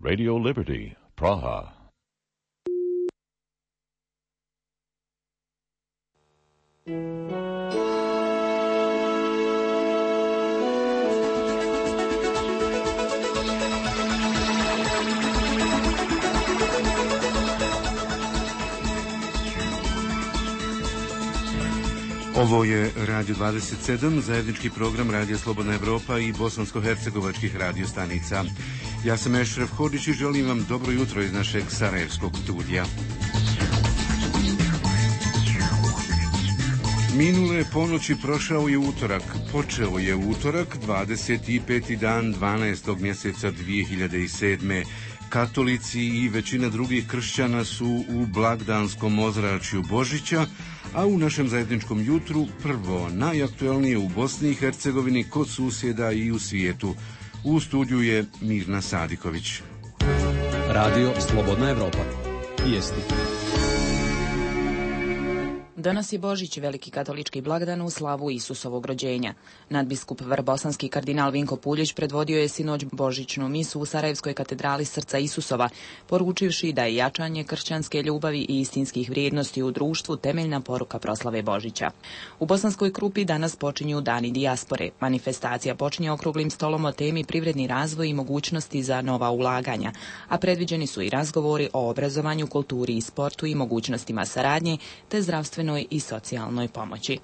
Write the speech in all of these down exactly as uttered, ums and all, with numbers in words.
Radio Liberty, Praha. Ovo je Radio dvadeset sedam, zajednički program Radija Slobodna Evropa i bosansko-hercegovačkih radio stanica. Ja sam Ešref Hodić i želim vam dobro jutro iz našeg sarajevskog studija. Minule ponoći prošao je utorak. Počeo je utorak, dvadeset peti dan dvanaestog mjeseca dvije hiljade sedme. Katolici i većina drugih kršćana su u blagdanskom ozračju Božića, a u našem zajedničkom jutru prvo najaktuelnije u Bosni i Hercegovini, kod susjeda i u svijetu. U studiju je Mirna Sadiković. Radio Slobodna Evropa. Vijesti. Danas je Božić, veliki katolički blagdan u slavu Isusovog rođenja. Nadbiskup vrbosanski kardinal Vinko Puljić predvodio je sinoć božićnu misu u Sarajevskoj katedrali Srca Isusova, poručivši da je jačanje kršćanske ljubavi i istinskih vrijednosti u društvu temeljna poruka proslave Božića. U Bosanskoj Krupi danas počinju dani dijaspore. Manifestacija počinje okruglim stolom o temi privredni razvoj i mogućnosti za nova ulaganja, a predviđeni su i razgovori o obrazovanju, kulturi i sportu i mogućnostima saradnje te zdravstvenoj i socijalnoj pomoći.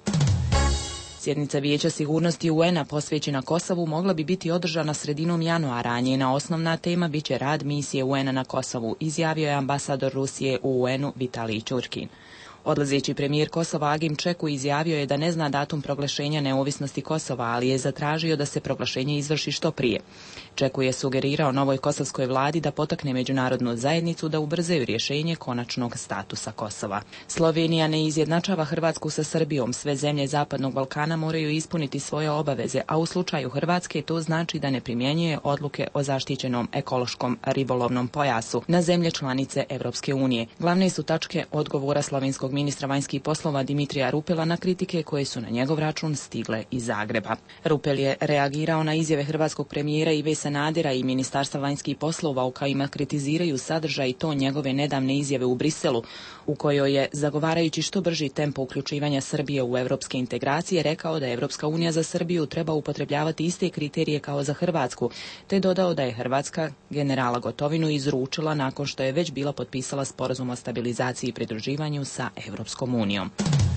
Sjednica Vijeća sigurnosti U N A posvećena Kosovu mogla bi biti održana sredinom januara, a njena osnovna tema biće rad misije U N A na Kosovu, izjavio je ambasador Rusije u U N-u Vitalij Čurkin. Odlazeći premijer Kosova Agim Čeku izjavio je da ne zna datum proglašenja neovisnosti Kosova, ali je zatražio da se proglašenje izvrši što prije. Čeku je sugerirao novoj kosovskoj vladi da potakne međunarodnu zajednicu da ubrzaju rješenje konačnog statusa Kosova. Slovenija ne izjednačava Hrvatsku sa Srbijom. Sve zemlje Zapadnog Balkana moraju ispuniti svoje obaveze, a u slučaju Hrvatske to znači da ne primjenjuje odluke o zaštićenom ekološkom ribolovnom pojasu na zemlje članice Europske unije. Glavne su tačke odgovora slovenskog ministra vanjskih poslova Dimitrija Rupela na kritike koje su na njegov račun stigle iz Zagreba. Rupel je reagirao na izjave hrvatskog premijera Ive Sanadera i ministarstva vanjskih poslova u kojima kritiziraju sadržaj i ton njegove nedavne izjave u Briselu, u kojoj je, zagovarajući što brži tempo uključivanja Srbije u evropske integracije, rekao da Evropska unija za Srbiju treba upotrebljavati iste kriterije kao za Hrvatsku, te dodao da je Hrvatska generala Gotovinu izručila nakon što je već bila potpisala sporazum o stabilizaciji i pridruživanju sa Evropskom unijom.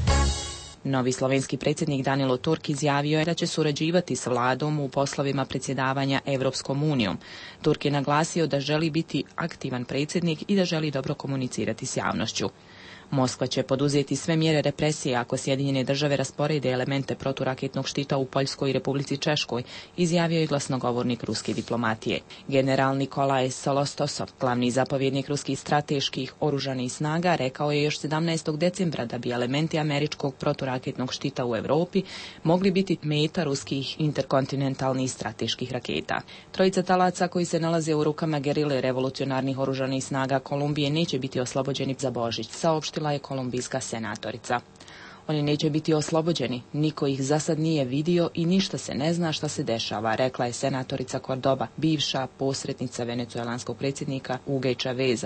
Novi slovenski predsjednik Danilo Turk izjavio je da će surađivati s vladom u poslovima predsjedavanja Evropskom unijom. Turk je naglasio da želi biti aktivan predsjednik i da želi dobro komunicirati s javnošću. Moskva će poduzeti sve mjere represije ako Sjedinjene države rasporede elemente proturaketnog štita u Poljskoj i Republici Češkoj, izjavio je glasnogovornik ruske diplomatije. General Nikolaj Solostosov, glavni zapovjednik ruskih strateških oružanih snaga, rekao je još sedamnaestog decembra da bi elementi američkog proturaketnog štita u Europi mogli biti meta ruskih interkontinentalnih strateških raketa. Trojica talaca koji se nalaze u rukama gerile revolucionarnih oružanih snaga Kolumbije neće biti oslobođeni za Božić, saopštila je kolumbijska senatorica. Oni neće biti oslobođeni, niko ih za sad nije vidio i ništa se ne zna šta se dešava, rekla je senatorica Cordoba, bivša posrednica venecuelanskog predsjednika Hugo Chaveza.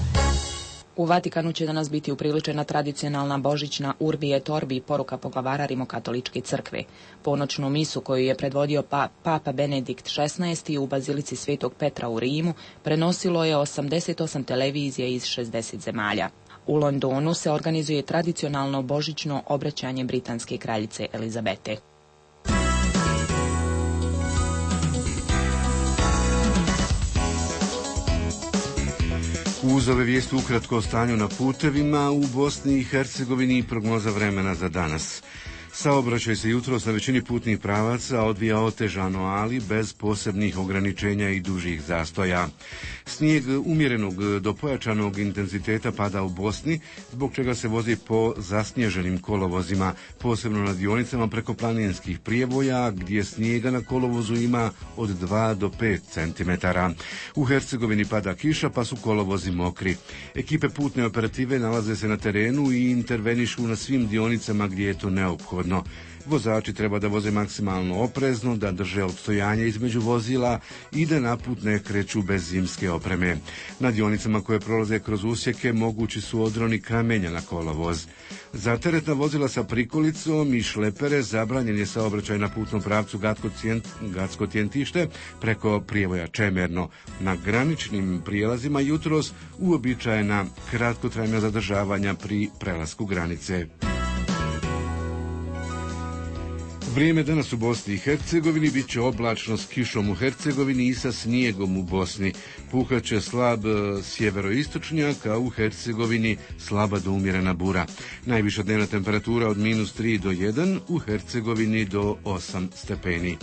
U Vatikanu će danas biti upriličena tradicionalna božićna Urbi et Orbi, poruka poglavara Rimokatoličke crkve. Ponoćnu misu koju je predvodio pa, Papa Benedikt šesnaesti u Bazilici Svetog Petra u Rimu prenosilo je osamdeset osam televizija iz šezdeset zemalja. U Londonu se organizuje tradicionalno božićno obraćanje britanske kraljice Elizabete. Uz ove vijesti ukratko o stanju na putevima u Bosni i Hercegovini i prognoza vremena za danas. Saobraćaj se jutros na većini putnih pravaca odvija otežano, ali bez posebnih ograničenja i dužih zastoja. Snijeg umjerenog do pojačanog intenziteta pada u Bosni, zbog čega se vozi po zasnježenim kolovozima, posebno na dionicama preko planinskih prijevoja, gdje snijega na kolovozu ima od dva do pet centimetara. U Hercegovini pada kiša, pa su kolovozi mokri. Ekipe putne operative nalaze se na terenu i intervenišu na svim dionicama gdje je to neophodno. neophodno. Vozači treba da voze maksimalno oprezno, da drže odstojanje između vozila i da na put ne kreću bez zimske opreme. Na dionicama koje prolaze kroz usjeke mogući su odroni kamenja na kolovoz. Za teretna vozila sa prikolicom i šlepere zabranjen je saobraćaj na putnom pravcu Gacko-Tjentište preko prijevoja Čemerno. Na graničnim prijelazima jutros uobičajena kratkotrajna zadržavanja pri prelasku granice. Vrijeme danas u Bosni i Hercegovini bit će oblačno s kišom u Hercegovini i sa snijegom u Bosni. Puhaće slab sjeveroistočnjak, a u Hercegovini slaba do umjerena bura. Najviša dnevna temperatura od minus tri do jedan, u Hercegovini do osam stepeni.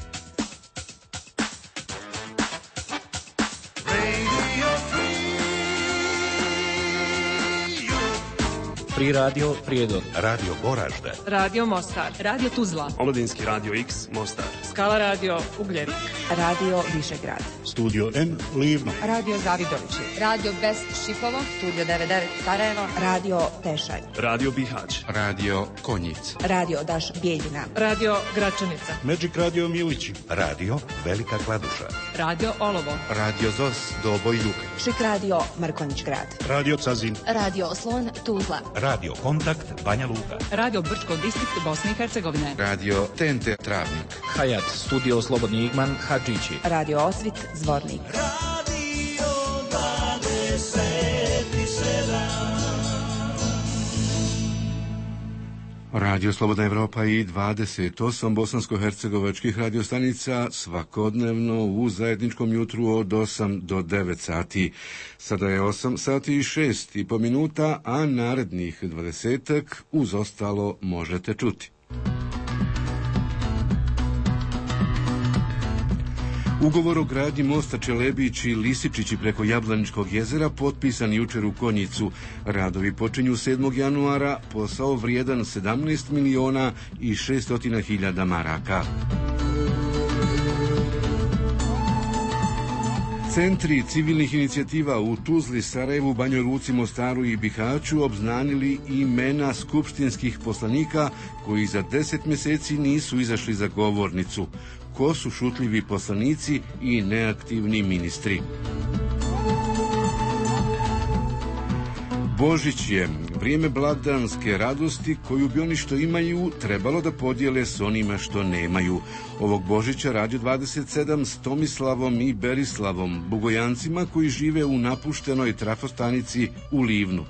Free Radio Prijedor, Radio Goražde, Radio Mostar, Radio Tuzla, Omladinski radio X Mostar, Skala Radio Ugljenik, Radio Višegrad, Studio M Livno, Radio Zavidovići, Radio Best Šipovo, Studio devedeset devet Sarajevo, Radio Tešanj, Radio Bihać, Radio Konjic, Radio Daš Bijeljina, Radio Gračanica, Magic Radio Milići, Radio Velika Kladuša, Radio Olovo, Radio Zos Doboj Jug, Šik Radio Mrkonjić Grad, Radio Cazin, Radio Slon Tuzla, Radio Kontakt Banja Luka, Radio Brčko distrikt Bosne i Hercegovine, Radio T N T Travnik, Hayat Studio Slobodni Igman Hadžići, Radio Osvit Zvornik, Radio dvadeset sedam. Radio Slobodna Evropa i dvadeset osam bosansko-hercegovačkih radiostanica svakodnevno u zajedničkom jutru od osam do devet sati. Sada je osam sati i šest i po minuta, a narednih dvadesetak uz ostalo možete čuti. Ugovor o gradnji mosta Čelebić i Lisičići preko Jablaničkog jezera potpisan jučer u Konjicu. Radovi počinju sedmog januara, posao vrijedan sedamnaest miliona i šeststo hiljada maraka. Centri civilnih inicijativa u Tuzli, Sarajevu, Banjoj Luci, Mostaru i Bihaću obznanili imena skupštinskih poslanika koji za deset mjeseci nisu izašli za govornicu. Ko su šutljivi poslanici i neaktivni ministri? Božić je vrijeme blagdanske radosti koju bi oni što imaju trebalo da podijele s onima što nemaju. Ovog Božića Radio dvadeset sedam s Tomislavom i Berislavom, Bugojancima koji žive u napuštenoj trafostanici u Livnu.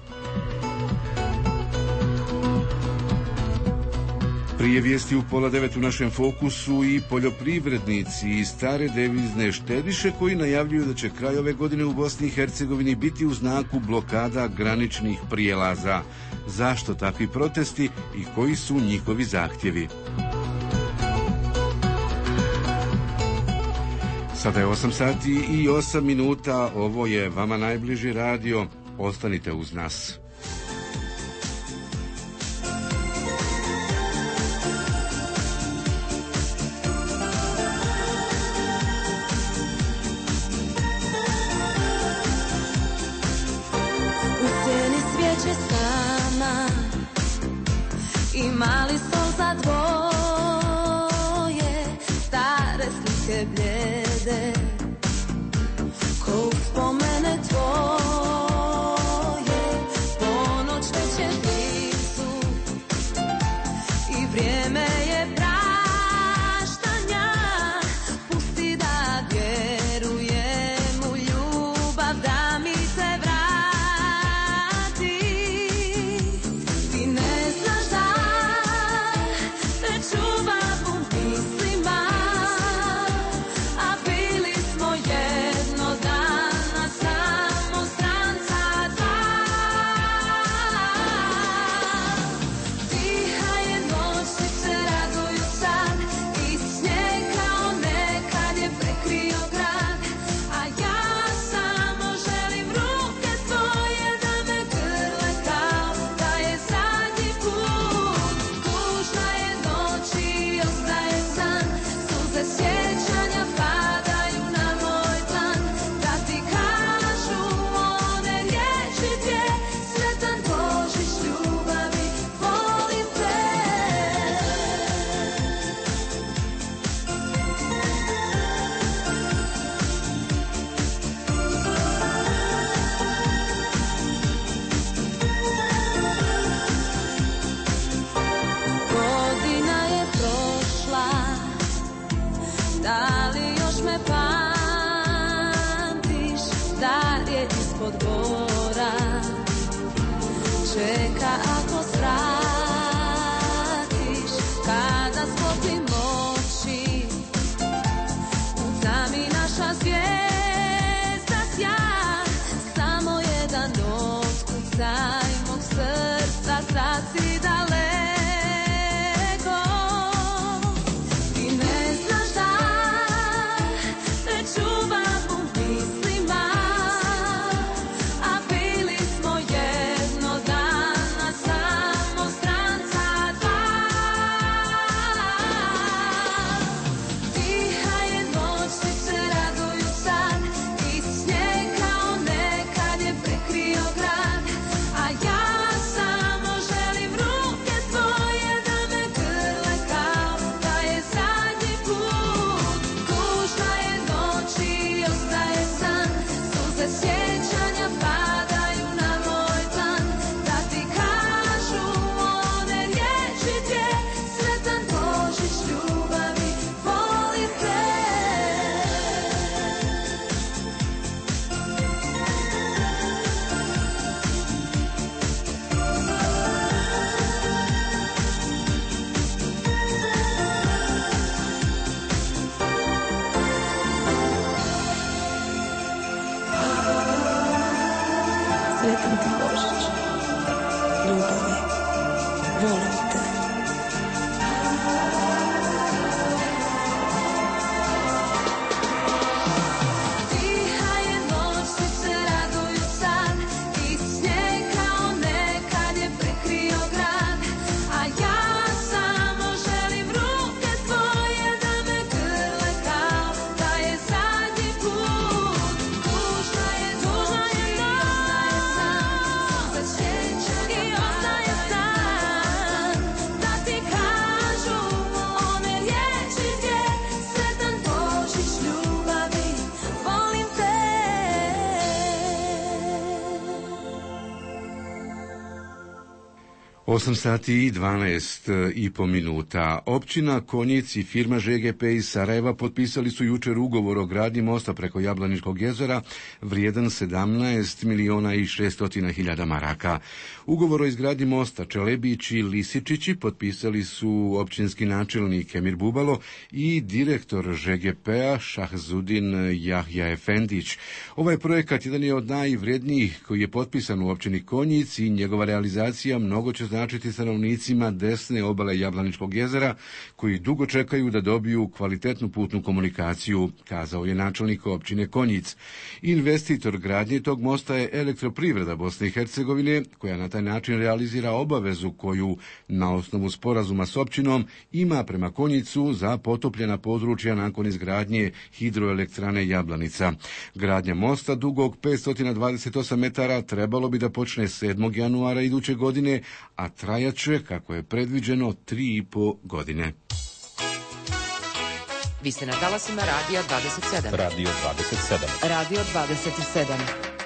Prije vijesti u pola devet u našem fokusu i poljoprivrednici i stare devizne štediše koji najavljuju da će kraj ove godine u Bosni i Hercegovini biti u znaku blokada graničnih prijelaza. Zašto takvi protesti i koji su njihovi zahtjevi? Sada je osam sati i osam minuta, ovo je vama najbliži radio, ostanite uz nas. Mali stol za dvoje, stare slike bljede, ko spomene tvoje, ponoć već je blizu i vrijeme je praštanja, pusti da vjerujem u ljubav da mi se vrati, ti ne znaš da Samo želim čeka ako svratiš. Kada sklopim oči, u tami naša zvijezda sja. Samo jedan otkucaj mog srca, sad si daleko. Ti ne znaš da te čuvam u mislima, a bili smo jedno dana samo stranca dva. Dihaje noćnice, raduju sad i snijeg kao nekad je prekrio grad, a ja samo želim ruke tvoje da me grle kao da je zadnji put. Tužna je noć i ostaje san, suze sjećanja padaju na moj plan. Da ti kažu one riječi dvije, sretan Božić ljubavi, volim te. Sretan ti Božić, ljubavi, volim te. Dihaje noćnice, raduju sad i snijeg kao nekad je prekrio grad, a ja samo želim ruke tvoje da me grle kao da je zadnji put. Tužna je, tužna je noć, i ostaje san, da ti kažu one riječi dvije, sretan Božić ljubavi, volim te. osam sati i dvanaest i po minuta. Općina Konjic i firma Ž G P iz Sarajeva potpisali su jučer ugovor o gradnji mosta preko Jablaničkog jezera vrijedan sedamnaest miliona i šestotina hiljada maraka. Ugovor o izgradnji mosta Čelebić i Lisičići potpisali su općinski načelnik Emir Bubalo i direktor Ž G P-a Šahzudin Jahja Efendić. Ovaj projekat jedan je od najvrednijih koji je potpisan u općini Konjic i njegova realizacija mnogo će značiti stanovnicima desne obale Jablaničkog jezera koji dugo čekaju da dobiju kvalitetnu putnu komunikaciju, kazao je načelnik općine Konjic. Investitor gradnje tog mosta je Elektroprivreda Bosne i Hercegovine, koja na taj način realizira obavezu koju na osnovu sporazuma s općinom ima prema Konjicu za potopljena područja nakon izgradnje hidroelektrane Jablanica. Gradnja mosta dugog petsto dvadeset osam metara trebalo bi da počne sedmog januara iduće godine, a trajat će, kako je predviđeno, tri i po godine. Vi ste na talasima Radija dvadeset sedam. Radio dvadeset sedam. Radio dvadeset sedam.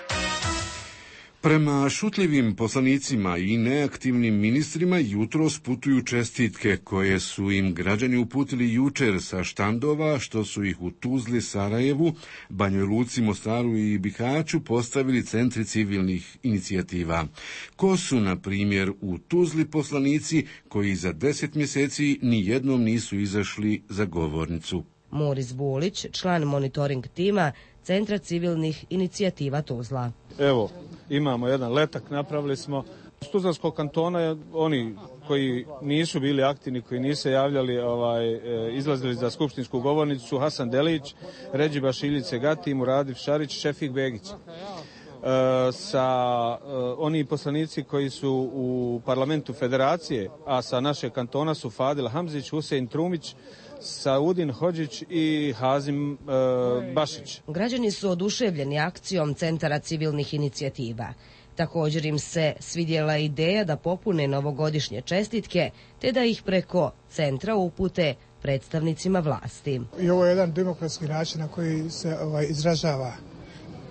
Prema šutljivim poslanicima i neaktivnim ministrima jutros putuju čestitke koje su im građani uputili jučer sa štandova što su ih u Tuzli, Sarajevu, Banjoj Luci, Mostaru i Bihaću postavili centri civilnih inicijativa. Ko su, na primjer, u Tuzli poslanici koji za deset mjeseci ni jednom nisu izašli za govornicu? Moris Bulić, član monitoring tima Centra civilnih inicijativa Tuzla. Evo, imamo jedan letak, napravili smo. Iz Tuzlanskog kantona, oni koji nisu bili aktivni, koji nisu javljali, ovaj, izlazili za skupštinsku govornicu su Hasan Delić, Redžiba Šiljice Gati, Muradif Šarić, Šefik Begić. E, sa e, oni poslanici koji su u parlamentu federacije, a sa naše kantona su Fadil Hamzić, Husein Trumić, Saudin Hodžić i Hazim e, Bašić. Građani su oduševljeni akcijom Centara civilnih inicijativa. Također im se svidjela ideja da popune novogodišnje čestitke, te da ih preko centra upute predstavnicima vlasti. I ovo je jedan demokratski način na koji se ovaj, izražava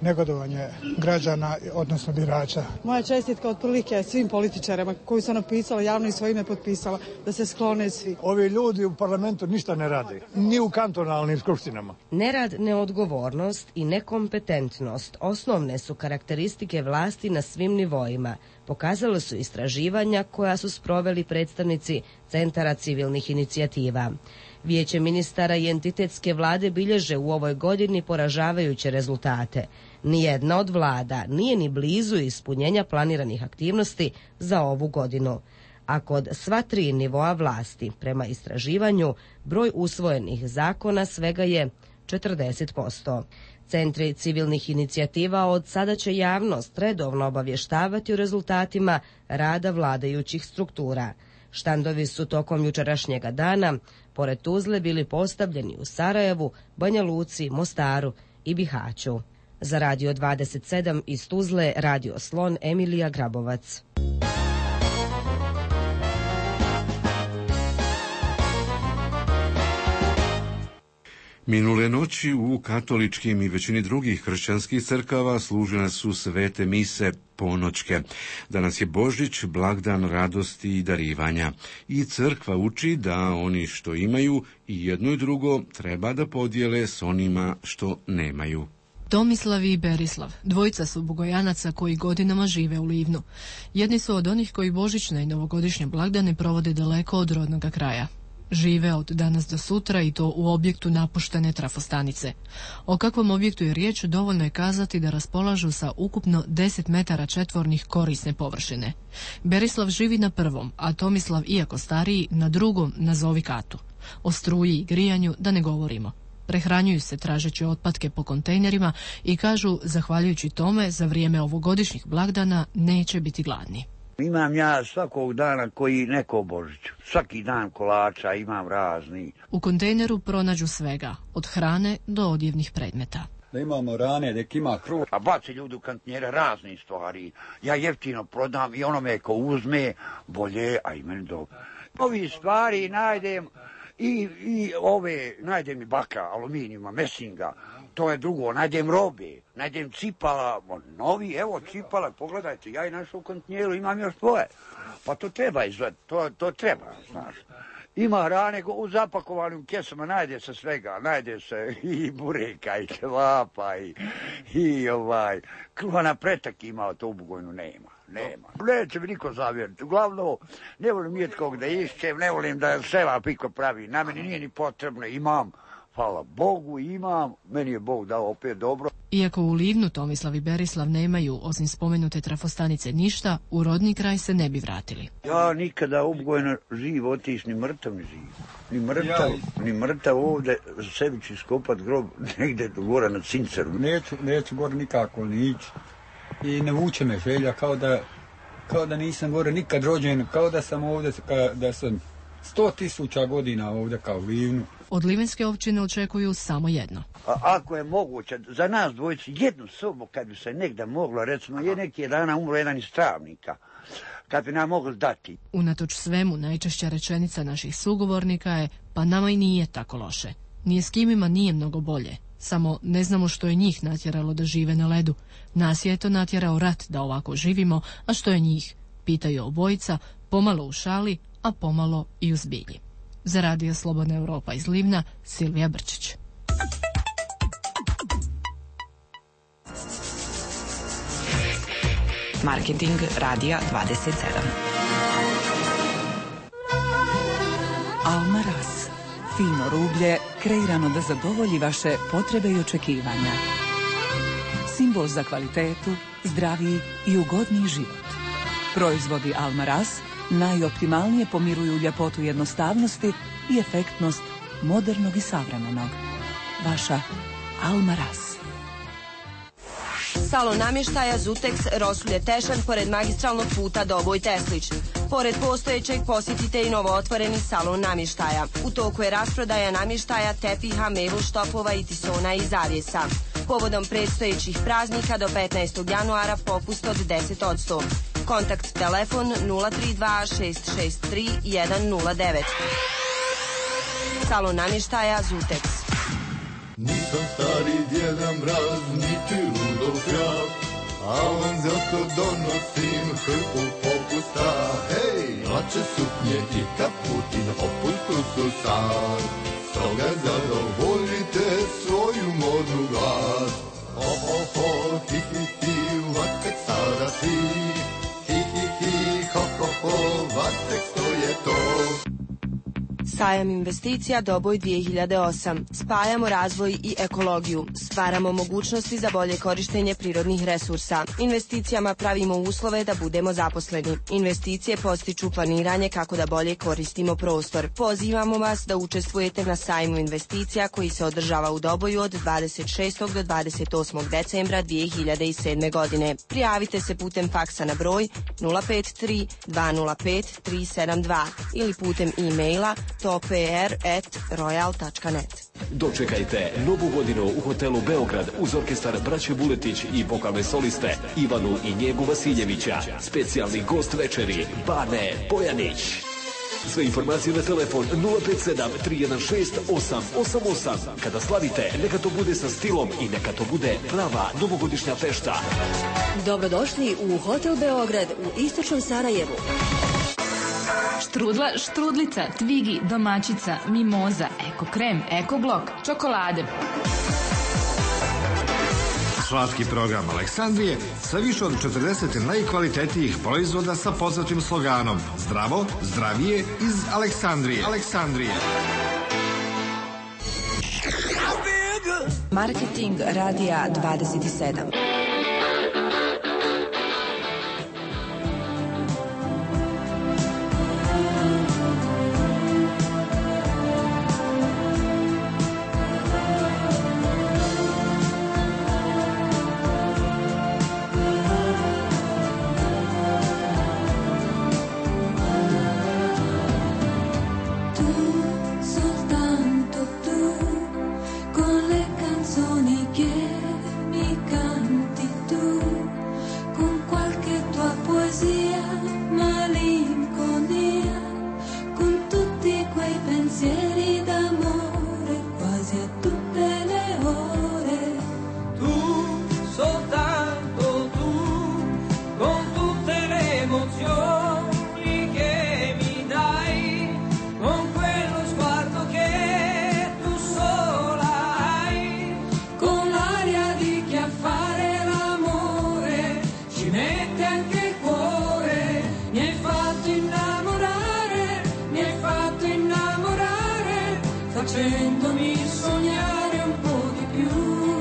negodovanje građana, odnosno birača. Moja čestitka otprilike svim političarima koji su napisali javno i svoje ime potpisala da se sklone svi. Ovi ljudi u parlamentu ništa ne rade, ni u kantonalnim skupštinama. Nerad, neodgovornost i nekompetentnost osnovne su karakteristike vlasti na svim nivoima. Pokazalo su istraživanja koja su sproveli predstavnici Centara civilnih inicijativa. Vijeće ministara i entitetske vlade bilježe u ovoj godini poražavajuće rezultate. Nijedna od vlada nije ni blizu ispunjenja planiranih aktivnosti za ovu godinu. A kod sva tri nivoa vlasti, prema istraživanju, broj usvojenih zakona svega je četrdeset posto. Centri civilnih inicijativa od sada će javnost redovno obavještavati o rezultatima rada vladajućih struktura. Štandovi su tokom jučerašnjega dana, pored Tuzle, bili postavljeni u Sarajevu, Banja Luci, Mostaru i Bihaću. Za Radio dvadeset sedam iz Tuzle, Radio Slon, Emilija Grabovac. Minule noći u katoličkim i većini drugih kršćanskih crkava služene su svete mise ponoćke. Danas je Božić, blagdan radosti i darivanja. I crkva uči da oni što imaju i jedno i drugo treba da podijele s onima što nemaju. Tomislav i Berislav, dvojica su Bugojanaca koji godinama žive u Livnu. Jedni su od onih koji božićne i novogodišnje blagdane provode daleko od rodnoga kraja. Žive od danas do sutra i to u objektu napuštene trafostanice. O kakvom objektu je riječ dovoljno je kazati da raspolažu sa ukupno deset metara četvornih korisne površine. Berislav živi na prvom, a Tomislav, iako stariji, na drugom, nazovi katu. O struji i grijanju da ne govorimo. Prehranjuju se tražeći otpadke po kontejnerima i kažu, zahvaljujući tome, za vrijeme ovogodišnjih blagdana neće biti gladni. Imam ja svakog dana koji neko Božiću. Svaki dan kolača imam razni. U kontejneru pronađu svega, od hrane do odjevnih predmeta. Da imamo rane, da ima hrup. A baci ljudi u kontejnere razne stvari. Ja jeftino prodam i onome ko uzme bolje, a i meni dobro. Ovi stvari najdem i, i ove, najdem i baka, aluminijuma, mesinga. To je drugo, najdem robe, najdem cipala, novi, evo cipala, pogledajte, ja i našao u kontejneru, imam još svoje. Pa to treba izvati, to, to treba, znaš. Ima hrane u zapakovanim kesama, najde se svega, najde se i bureka, i kevapa, i, i ovaj, kruha na pretak ima, to u Bugojnu nema, nema. Neće mi niko zavjeriti, uglavnom, ne volim nijetkog da išćem, ne volim da sela piko pravi, na meni nije ni potrebno, imam. Hvala Bogu, imam, meni je Bog dao opet dobro. Iako u Livnu Tomislav i Berislav nemaju, osim spomenute trafostanice, ništa, u rodni kraj se ne bi vratili. Ja nikada ubgojno živ otiš, ni mrtav ni živ. Ni mrtav, ni mrtav ovdje, sebi ću iskopat grob negdje do gora na Cinceru. Neću, neću gore nikako ni ići. I ne vuče me želja, kao da, kao da nisam gore nikad rođen, kao da sam ovdje, da sam sto tisuća godina ovdje kao u Livnu. Od Livenske općine očekuju samo jedno. A ako je moguće, za nas dvojici jednu sobu, kad bi se negdje moglo, recimo, je neki dana umro jedan iz Travnika, kad bi nam mogli dati. Unatoč svemu, najčešća rečenica naših sugovornika je, pa nama i nije tako loše. Nije s kimima nije mnogo bolje. Samo ne znamo što je njih natjeralo da žive na ledu. Nas je to natjerao rat da ovako živimo, a što je njih? Pitaju obojica, pomalo u šali, a pomalo i u zbilji. Za Radio Slobodna Europa iz Livna, Silvija Brčić. Marketing Radija dvadeset sedam. Almaraz. Fino rublje kreirano da zadovolji vaše potrebe i očekivanja. Simbol za kvalitetu, zdraviji i ugodniji život. Proizvodi Almaraz najoptimalnije pomiruju ljepotu jednostavnosti i efektnost modernog i savremenog. Vaša Almaraz. Salon namještaja Zutex, Rosulje Tešan, pored magistralnog puta Doboj Teslić. Pored postojećeg posjetite i novo otvoreni salon namještaja. U toku je rasprodaja namještaja, tepiha, mebel, štopova i tisona i zavjesa. Povodom predstojećih praznika do petnaestog januara popust od deset posto. Kontakt telefon nula tri dva šest šest tri jedan nula devet. Salon namještaja Zutex. Nisam stari djeda mraz, niti Rudolf ja, a on zato donosim hrpu popusta. Hej, hlače, suknje i kaputi na popustu su sad, stoga zadovoljite svoju modnu glad. Ho, ho, ho, hi, hi, hi, vatek sada si, hi, hi, hi, ho, ho, ho, vatek što je to. Sajam investicija Doboj dvije hiljade osam. Spajamo razvoj i ekologiju. Stvaramo mogućnosti za bolje korištenje prirodnih resursa. Investicijama pravimo uslove da budemo zaposleni. Investicije postiču planiranje kako da bolje koristimo prostor. Pozivamo vas da učestvujete na sajmu investicija koji se održava u Doboju od dvadeset šestog do dvadeset osmog decembra dvije hiljade sedme. godine. Prijavite se putem faksa na broj nula pet tri dva nula pet tri sedam dva ili putem e-maila topr at royal tačka net. Dočekajte novu godinu u hotelu Beograd uz orkestar Braće Buletić i vokalne soliste Ivanu i Njegu Vasiljevića. Specijalni gost večeri Bane Bojanić. Sve informacije na telefon nula pet sedam tri jedan šest osam osam osam. Kada slavite, neka to bude sa stilom i neka to bude prava novogodišnja fešta. Dobrodošli u Hotel Beograd u istočnom Sarajevu. Štrudla, štrudlica, tvigi, domaćica, mimoza, eko krem, eko blok, čokolade. Slatki program Aleksandrije sa više od četrdeset najkvalitetnijih proizvoda sa poznatim sloganom Zdravo, zdravije iz Aleksandrije. Aleksandrije. Marketing radija dvadeset sedam. facendomi sognare un po' di più,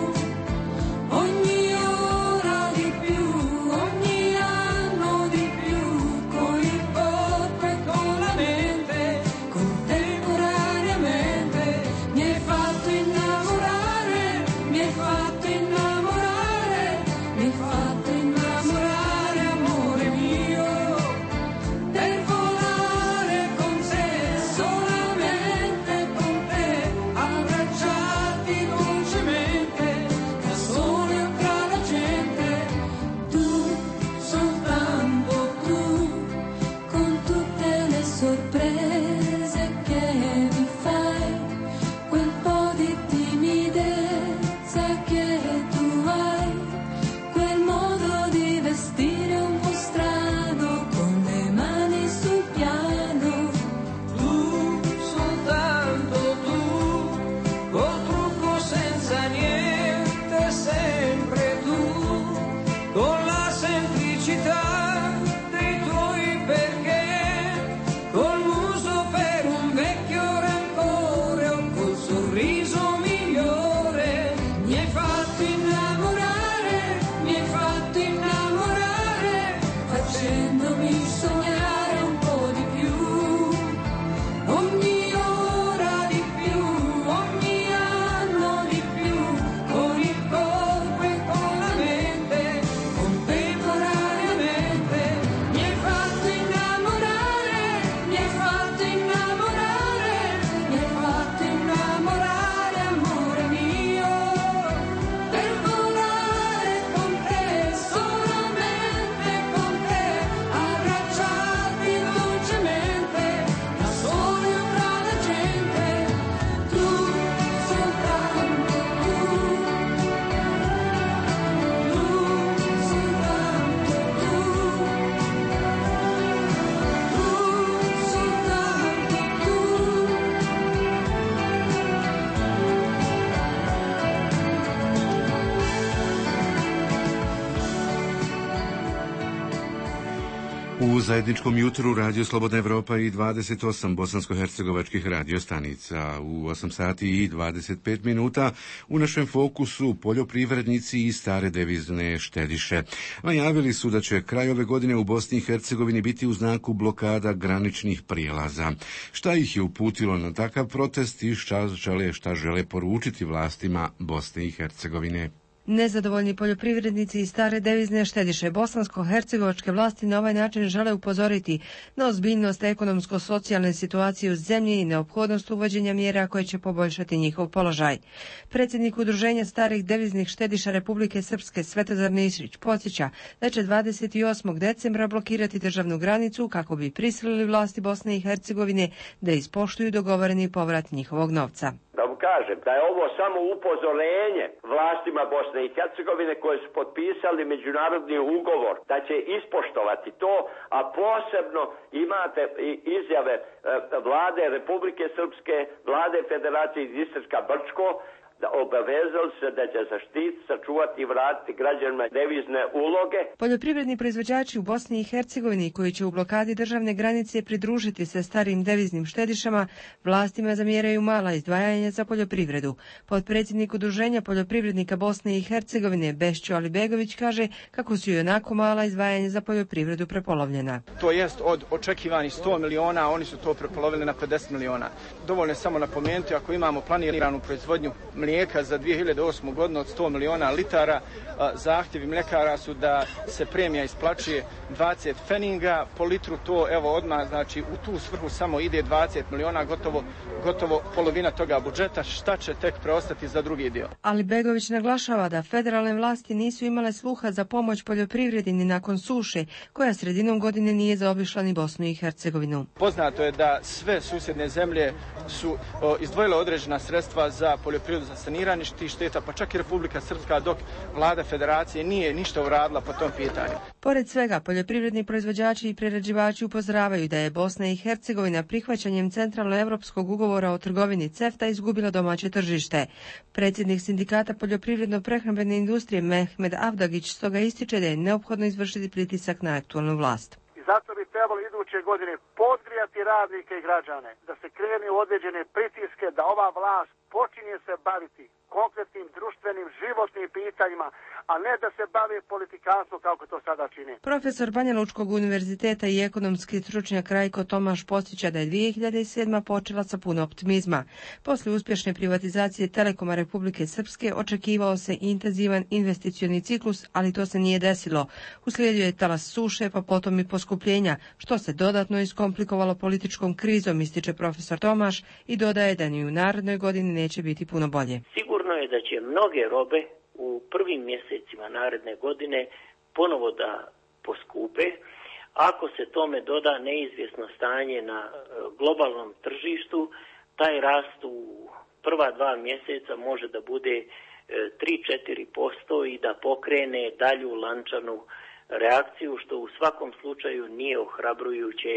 ogni ora di più, ogni anno di più, con il corpo e con la mente, contemporaneamente, mi hai fatto innamorare, mi hai fatto innamorare, mi hai fatto innamorare, amore mio, per volare con te, solamente con te, U zajedničkom jutru Radio Slobodna Evropa i dvadeset osam bosansko-hercegovačkih radiostanica. U osam sati i dvadeset pet minuta u našem fokusu poljoprivrednici i stare devizne štediše. Najavili su da će kraj ove godine u Bosni i Hercegovini biti u znaku blokada graničnih prijelaza. Šta ih je uputilo na takav protest i šta žele, šta žele poručiti vlastima Bosne i Hercegovine? Nezadovoljni poljoprivrednici i stare devizne štediše bosansko-hercegovačke vlasti na ovaj način žele upozoriti na ozbiljnost ekonomsko-socijalne situacije u zemlji i neophodnost uvođenja mjera koje će poboljšati njihov položaj. Predsjednik Udruženja starih deviznih štediša Republike Srpske Svetozar Nišić podsjeća da će dvadeset osmog decembra blokirati državnu granicu kako bi prisilili vlasti Bosne i Hercegovine da ispoštuju dogovoreni povrat njihovog novca. Da vam kažem da je ovo samo upozorenje vlastima Bosne i Hercegovine koje su potpisali međunarodni ugovor da će ispoštovati to, a posebno imate izjave vlade Republike Srpske, vlade Federacije Istarska Brčko, da obavezali se da će zaštiti, sačuvati i vratiti građanima devizne uloge. Poljoprivredni proizvođači u Bosni i Hercegovini koji će u blokadi državne granice pridružiti se starim deviznim štedišama, vlastima zamjeraju mala izdvajanja za poljoprivredu. Potpredsjednik Udruženja poljoprivrednika Bosne i Hercegovine Bešćo Alibegović kaže kako su i onako mala izdvajanja za poljoprivredu prepolovljena. To jest od očekivanih sto miliona, oni su to prepolovili na pedeset miliona. Dovoljno je samo napomenuti ako imamo planiranu proizvodnju mlijeka za dvije hiljade osmu godinu od sto miliona litara. Zahtjevi mljekara su da se premija isplaćuje dvadeset feninga po litru, to evo odmah, znači u tu svrhu samo ide dvadeset miliona, gotovo, gotovo polovina toga budžeta, šta će tek preostati za drugi dio. Ali Begović naglašava da federalne vlasti nisu imale sluha za pomoć poljoprivredi ni nakon suše, koja sredinom godine nije zaobišla ni Bosnu i Hercegovinu. Poznato je da sve susjedne zemlje su o, izdvojile određena sredstva za poljoprivredu, za saniranje tih šteta, pa čak i Republika Srpska, dok vlada federacije nije ništa uradila po tom pitanju. Pored svega, poljoprivredni proizvođači i prerađivači upozoravaju da je Bosna i Hercegovina prihvaćanjem Centralnoevropskog ugovora o trgovini CEFTA izgubila domaće tržište. Predsjednik sindikata poljoprivredno-prehrambene industrije Mehmed Avdagić stoga ističe da je neophodno izvršiti pritisak na aktualnu vlast. I zato bi trebalo iduće godine podgrijati radnike i građane, da se krene u određene pritiske, da ova vlast počinje se baviti konkretnim društvenim, životnim pitanjima, a ne da se bave politikanstvom kako to sada čini. Profesor Banja Lučkog univerziteta i ekonomski stručnjak Rajko Tomaš podsjeća da je dvije hiljade sedma počela sa puno optimizma. Poslije uspješne privatizacije Telekoma Republike Srpske očekivao se intenzivan investicioni ciklus, ali to se nije desilo. Uslijedio je talas suše, pa potom i poskupljenja, što se dodatno iskomplikovalo političkom krizom, ističe profesor Tomaš i dodaje da ni u narednoj godini neće biti puno bolje. Sigurno je da će mnoge robe u prvim mjesecima naredne godine ponovo da poskupe. Ako se tome doda neizvjesno stanje na globalnom tržištu, taj rast u prva dva mjeseca može da bude tri do četiri posto i da pokrene dalju lančanu reakciju, što u svakom slučaju nije ohrabrujuće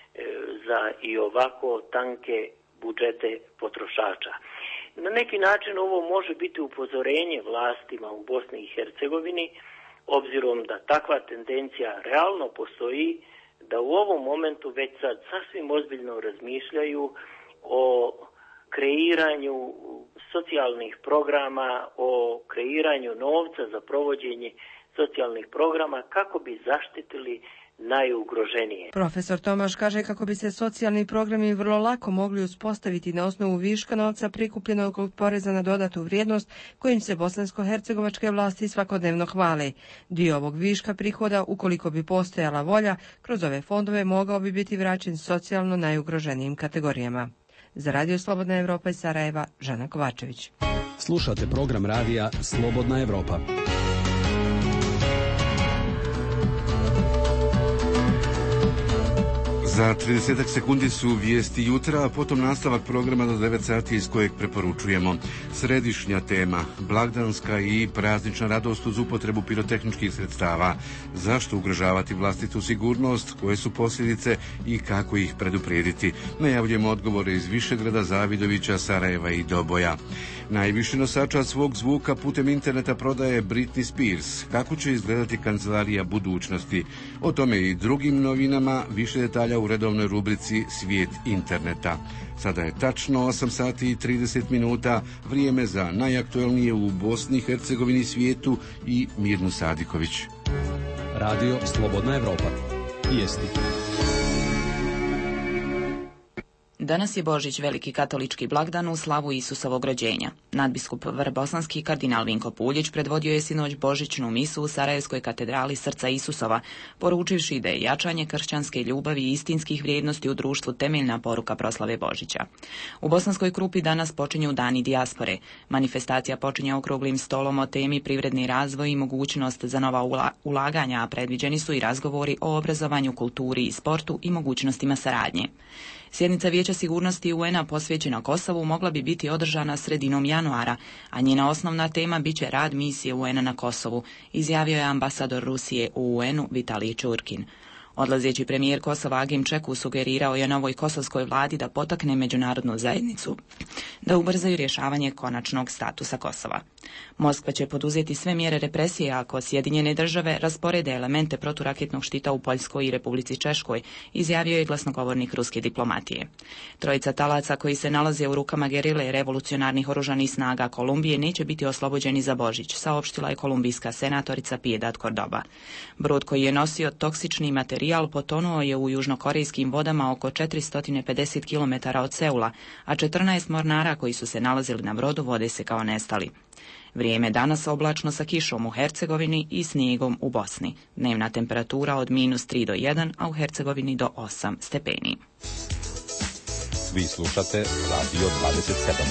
za i ovako tanke budžete potrošača. Na neki način ovo može biti upozorenje vlastima u Bosni i Hercegovini, obzirom da takva tendencija realno postoji, da u ovom momentu već sad sasvim ozbiljno razmišljaju o kreiranju socijalnih programa, o kreiranju novca za provođenje socijalnih programa kako bi zaštitili najugroženije. Profesor Tomaš kaže kako bi se socijalni programi vrlo lako mogli uspostaviti na osnovu viška novca prikupljenog od poreza na dodatu vrijednost kojim se bosansko-hercegovačke vlasti svakodnevno hvale. Dio ovog viška prihoda, ukoliko bi postojala volja, kroz ove fondove mogao bi biti vraćen socijalno najugroženijim kategorijama. Za Radio Slobodna Evropa iz Sarajeva, Žana Kovačević. Slušate program radija Slobodna Evropa. Za trideset sekundi su vijesti jutra, a potom nastavak programa do devet sati iz kojeg preporučujemo. Središnja tema, blagdanska i praznična radost uz upotrebu pirotehničkih sredstava. Zašto ugrožavati vlastitu sigurnost, koje su posljedice i kako ih preduprijediti? Najavljujemo odgovore iz Višegrada, Zavidovića, Sarajeva i Doboja. Najviše nosača svog zvuka putem interneta prodaje Britney Spears. Kako će izgledati kancelarija budućnosti? O tome i drugim novinama više detalja u redovnoj rubrici Svijet interneta. Sada je tačno osam sati i trideset minuta, vrijeme za najaktuelnije u Bosni, Hercegovini, svijetu i Mirnu Sadiković. Radio Slobodna Evropa. Vijesti. Danas je Božić, veliki katolički blagdan u slavu Isusovog rođenja. Nadbiskup vrbosanski kardinal Vinko Puljić predvodio je sinoć božićnu misu u Sarajevskoj katedrali Srca Isusova, poručivši da je jačanje kršćanske ljubavi i istinskih vrijednosti u društvu temeljna poruka proslave Božića. U Bosanskoj Krupi danas počinju dani dijaspore. Manifestacija počinje okruglim stolom o temi privredni razvoj i mogućnost za nova ulaganja, a predviđeni su i razgovori o obrazovanju, kulturi i sportu i mogućnostima saradnje. Sjednica Vijeća sigurnosti U N-a posvećena Kosovu mogla bi biti održana sredinom januara, a njena osnovna tema biće rad misije U N-a na Kosovu, izjavio je ambasador Rusije u U N-u Vitalij Čurkin. Odlazeći premijer Kosova Agim Čeku sugerirao je novoj kosovskoj vladi da potakne međunarodnu zajednicu da ubrzaju rješavanje konačnog statusa Kosova. Moskva će poduzeti sve mjere represije ako Sjedinjene države rasporede elemente proturaketnog štita u Poljskoj i Republici Češkoj, izjavio je glasnogovornik ruske diplomatije. Trojica talaca koji se nalaze u rukama gerile revolucionarnih oružanih snaga Kolumbije neće biti oslobođeni za Božić, saopštila je kolumbijska senatorica Piedad Cordoba. Brod koji je nosio toksični materijal potonuo je u južnokorejskim vodama oko četiristo pedeset kilometara od Seula, a četrnaest mornara koji su se nalazili na brodu vode se kao nestali. Vrijeme danas oblačno sa kišom u Hercegovini i snijegom u Bosni. Dnevna temperatura od minus tri do jedan, a u Hercegovini do osam stepeni. Vi slušate Radio dvadeset sedam.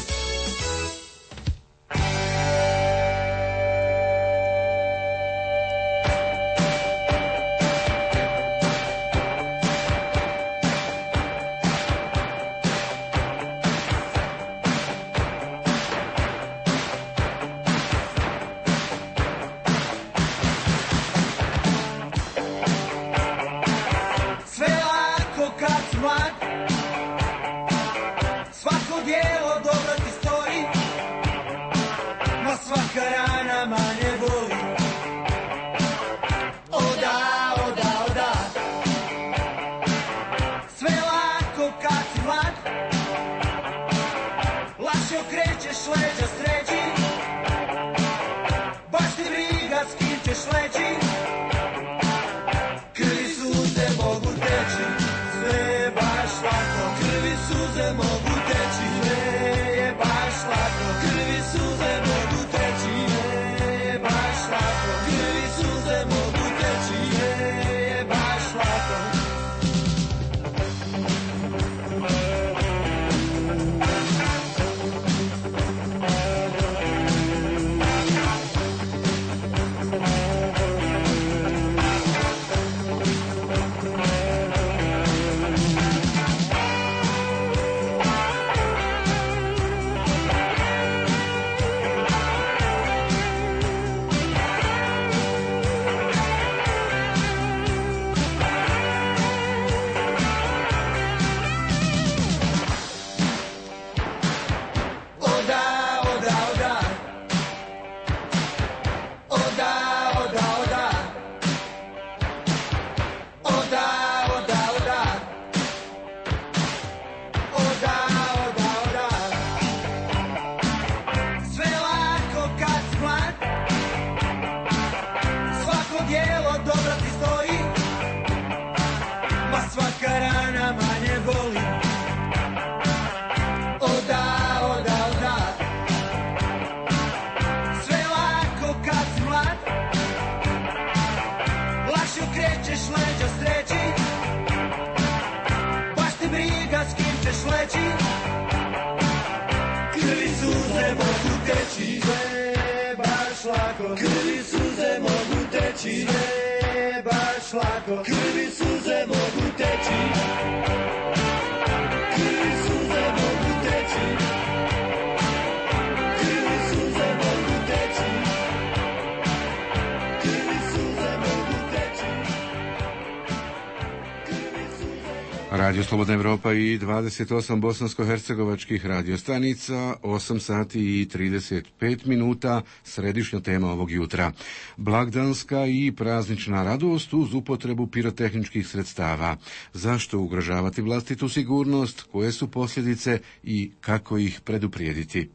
Radio Slobodna Evropa i dvadeset osam bosansko-hercegovačkih radiostanica, osam sati i trideset pet minuta, središnja tema ovog jutra. Blagdanska i praznična radost uz upotrebu pirotehničkih sredstava. Zašto ugrožavati vlastitu sigurnost, koje su posljedice i kako ih preduprijediti?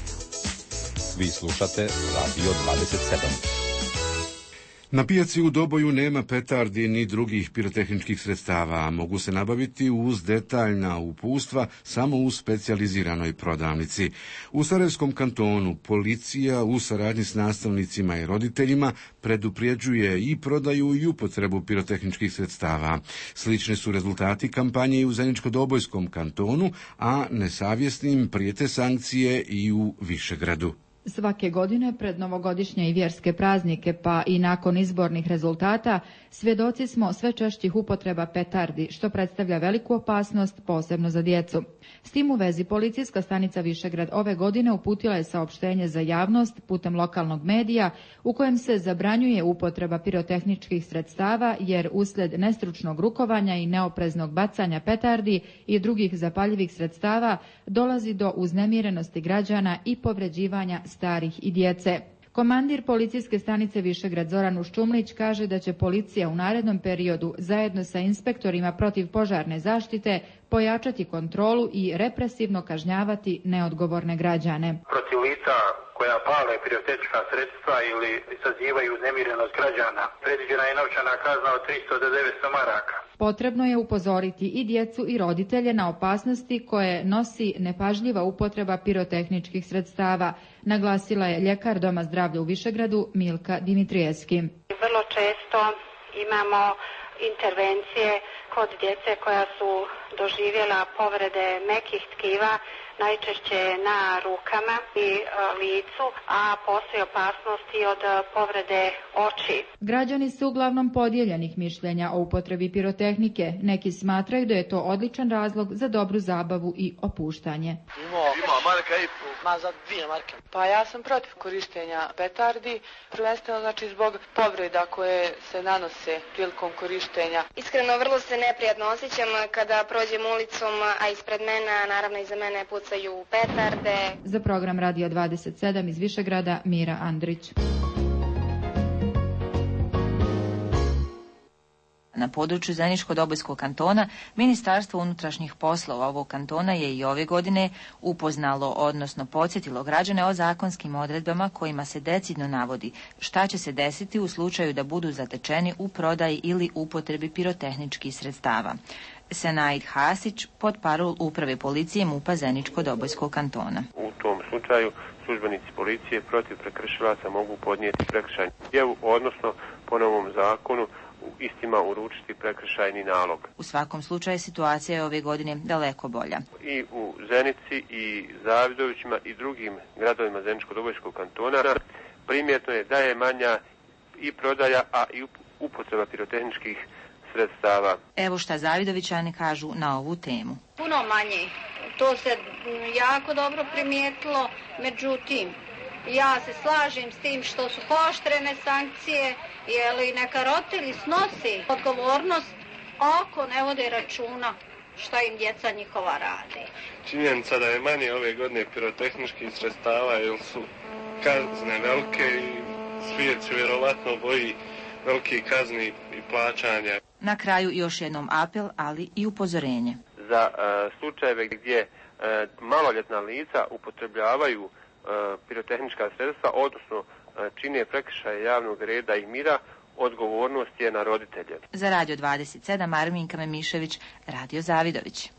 Vi slušate Radio dvadeset sedam. Na pijaci u Doboju nema petardi ni drugih pirotehničkih sredstava, a mogu se nabaviti uz detaljna uputstva samo u specijaliziranoj prodavnici. U Sarajevskom kantonu policija u saradnji s nastavnicima i roditeljima predupređuje i prodaju i upotrebu pirotehničkih sredstava. Slični su rezultati kampanje i u Zeničko-Dobojskom kantonu, a nesavjesnim prijete sankcije i u Višegradu. Svake godine pred novogodišnje i vjerske praznike, pa i nakon izbornih rezultata, svjedoci smo sve češćih upotreba petardi, što predstavlja veliku opasnost, posebno za djecu. S tim u vezi, policijska stanica Višegrad ove godine uputila je saopštenje za javnost putem lokalnog medija u kojem se zabranjuje upotreba pirotehničkih sredstava, jer uslijed nestručnog rukovanja i neopreznog bacanja petardi i drugih zapaljivih sredstava dolazi do uznemirenosti građana i povređivanja starih i djece. Komandir policijske stanice Višegrad Zoran Uščumlić kaže da će policija u narednom periodu zajedno sa inspektorima protiv požarne zaštite pojačati kontrolu i represivno kažnjavati neodgovorne građane. Protiv lica koja pale pirotehnička sredstva ili izazivaju uznemirenost građana predviđena je novčana kazna od tristo do devetsto maraka. Potrebno je upozoriti i djecu i roditelje na opasnosti koje nosi nepažljiva upotreba pirotehničkih sredstava, naglasila je ljekar Doma zdravlja u Višegradu Milka Dimitrijevski. Vrlo često imamo intervencije kod djece koja su doživjela povrede mekih tkiva, najčešće na rukama i licu, a postoji opasnosti od povrede oči. Građani su uglavnom podijeljenih mišljenja o upotrebi pirotehnike. Neki smatraju da je to odličan razlog za dobru zabavu i opuštanje. Ima, ima marka i ma za dvije marke. Pa ja sam protiv korištenja petardi, prvenstveno znači zbog povreda koje se nanose prilikom korištenja. Iskreno vrlo se neprijatno osjećam kada prođem ulicom, a ispred mene, naravno iza mene pucaju petarde. Za program Radio dvadeset sedam iz Višegrada Mira Andrić. Na području Zeničko-Dobojskog kantona, Ministarstvo unutrašnjih poslova ovog kantona je i ove godine upoznalo, odnosno podsjetilo građane o zakonskim odredbama kojima se decidno navodi šta će se desiti u slučaju da budu zatečeni u prodaji ili upotrebi pirotehničkih sredstava. Senaid Hasić, portparol uprave policije MUP-a Zeničko-Dobojskog kantona. U tom slučaju službenici policije protiv prekršilaca mogu podnijeti prekršajnu prijavu, odnosno po novom zakonu istima uručiti prekršajni nalog. U svakom slučaju situacija je ove godine daleko bolja. I u Zenici i Zavidovićima i drugim gradovima Zeničko-Dobojskog kantona primjetno je da je manja i prodaja, a i upotreba pirotehničkih sredstava. Evo šta Zavidovićani kažu na ovu temu. Puno manje. To se jako dobro primijetilo, međutim, ja se slažem s tim što su pooštrene sankcije, jer neka roditelji snosi odgovornost ako ne vode računa šta im djeca njihova rade. Činjenica da je manje ove godine pirotehničkih sredstava, jer su kazne velike i svijet se vjerovatno boji velike kazni i plaćanja. Na kraju još jednom apel, ali i upozorenje. Za uh, slučajeve gdje uh, maloljetna lica upotrebljavaju uh, pirotehnička sredstva, odnosno uh, čine prekršaje javnog reda i mira, odgovornost je na roditelje. Za Radio dvadeset sedam Arminka Memišević, Radio Zavidović.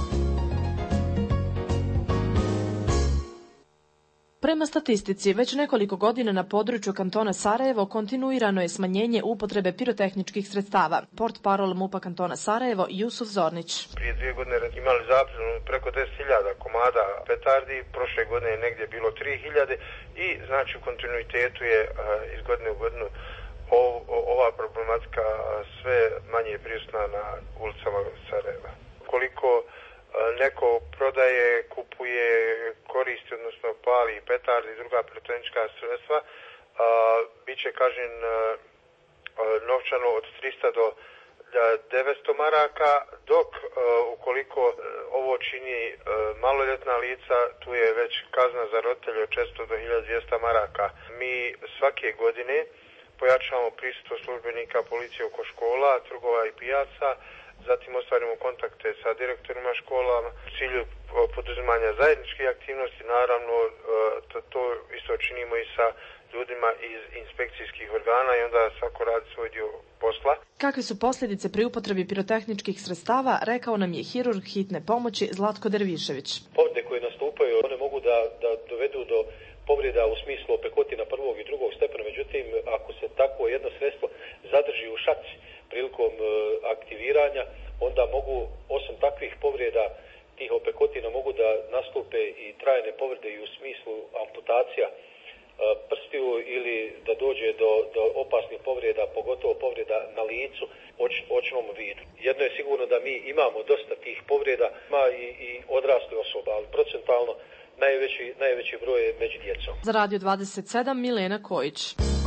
Prema statistici, već nekoliko godina na području kantona Sarajevo kontinuirano je smanjenje upotrebe pirotehničkih sredstava. Portparol MUP-a kantona Sarajevo Jusuf Zornić. Prije dvije godine imali zapravo preko deset hiljada komada petardi, prošle godine je negdje bilo tri hiljade i znači u kontinuitetu je iz godine u godinu ova problematika sve manje prisutna na ulicama Sarajeva. Koliko neko prodaje, kupuje, koristi, odnosno pali petardi i druga pirotehnička sredstva, bit će kažnjen novčano od trista do devetsto maraka, dok uh, ukoliko uh, ovo čini uh, maloljetna lica, tu je već kazna za roditelje od četiristo do hiljadu dvjesto maraka. Mi svake godine pojačavamo prisustvo službenika policije oko škola, trgova i pijaca, zatim ostvarimo kontakte sa direktorima škola u cilju poduzimanja zajedničkih aktivnosti, naravno to, to isto činimo i sa ljudima iz inspekcijskih organa i onda svako radi svoj dio posla. Kakve su posljedice pri upotrebi pirotehničkih sredstava, rekao nam je hirurg hitne pomoći Zlatko Dervišević. Povrede koje nastupaju, one mogu da, da dovedu do povreda u smislu opekotina prvog i drugog stepena, međutim, ako se takvo jedno sredstvo zadrži u šaci prilikom e, aktiviranja, onda mogu, osim takvih povreda, tih opekotina, mogu da nastupe i trajne povrede i u smislu amputacija e, prstiju ili da dođe do, do opasnih povreda, pogotovo povreda na licu, oč, očnom vidu. Jedno je sigurno da mi imamo dosta tih povreda, ima i, i odrasle osoba, ali procentualno Najveći, najveći broj je među djecom. Za Radio dvadeset sedam Milena Kojić.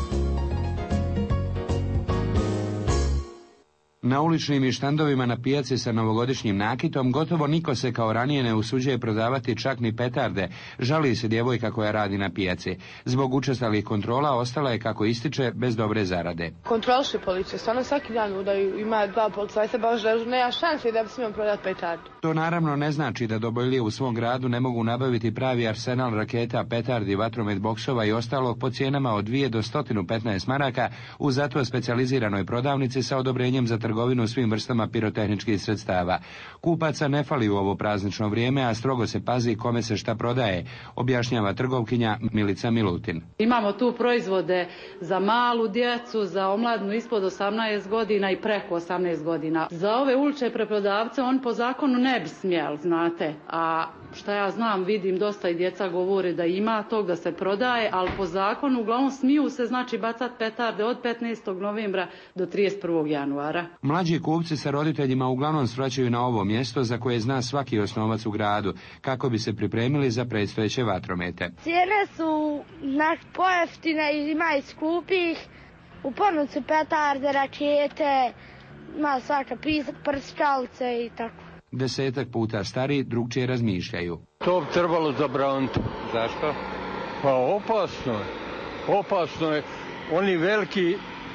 Na uličnim i štandovima na pijaci sa novogodišnjim nakitom gotovo niko se kao ranije ne usuđuje prodavati čak ni petarde, žali se djevojka koja radi na pijaci. Zbog učestalih kontrola ostala je, kako ističe, bez dobre zarade. Kontroliše policija, stvarno svaki dan udaju, ima dva policajca, baš da nema šanse da bi smijemo prodati petardu. To naravno ne znači da dobojlije u svom gradu ne mogu nabaviti pravi arsenal raketa, petardi, vatromet boksova i ostalog po cijenama od dvije do sto petnaest maraka u zato specijaliziranoj prodavnici sa odobrenjem za trgovinu svim vrstama pirotehničkih sredstava. Kupaca ne fali u ovo praznično vrijeme, a strogo se pazi kome se šta prodaje, objašnjava trgovkinja Milica Milutin. Imamo tu proizvode za malu djecu, za omladinu ispod osamnaest godina i preko osamnaest godina. Za ove ulične preprodavce on po zakonu ne bi smjel, znate, a šta ja znam, vidim dosta i djeca govore da ima tog da se prodaje, ali po zakonu uglavnom smiju se, znači, bacat petarde od petnaestog novembra do trideset prvog januara. Mlađi kupci sa roditeljima uglavnom svraćaju na ovo mjesto za koje zna svaki osnovac u gradu, kako bi se pripremili za predstojeće vatromete. Cijene su pojeftine i ima i skupih, u ponuci petarde, rakete, ima svaka prskalice i tako. Desetak puta stari drugčije razmišljaju. To bi trebalo zabraniti. Zašto? Pa opasno je. Opasno je. Oni veliki